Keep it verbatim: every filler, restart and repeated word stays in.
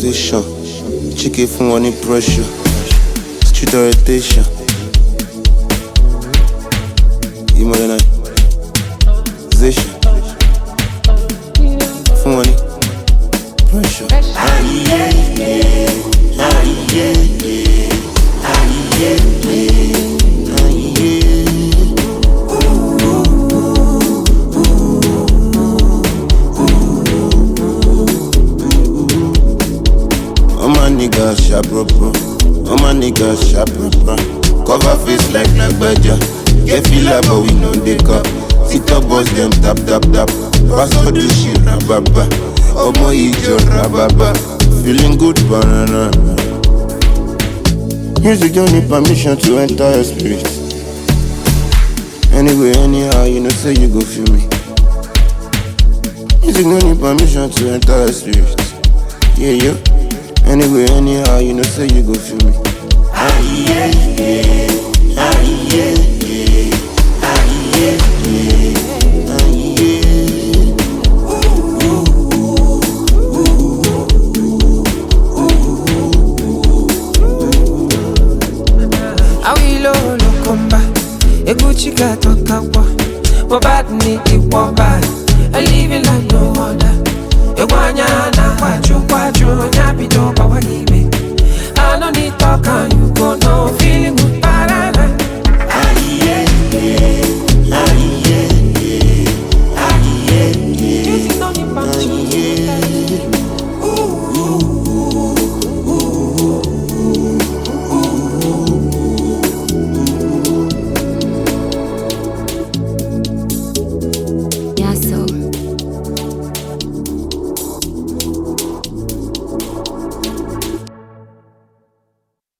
relaxation. Chicken from any pressure. Street orientation. Modernization. From any pressure. Ah, yeah, yeah. Ah, yeah, yeah. Ah, yeah, yeah. Ah, yeah. Ooh, ooh, ooh. All my niggas sharp rubber. All my niggas sharp rubber. Cover face like like badger. Get feel like but we know they cup. Sit up boss them tap tap tap. Pass all the shit rababa. Omo ijo rababa. Feeling good banana. Music don't need permission to enter your spirit. Anyway, anyhow, you know say you go feel me. Music don't need permission to enter your spirit. Yeah, yeah. Anyway, anyhow, you know say you go feel me. Ah, yeah, yeah. Ah, yeah, yeah. Ah, yeah, yeah. Ah, yeah. Ooh, ooh, ooh. Awilo lo komba, eguchi gato kawa. Wabad ni iwaba, a living like no other. Ewanya na kwachu kwachu, nyabido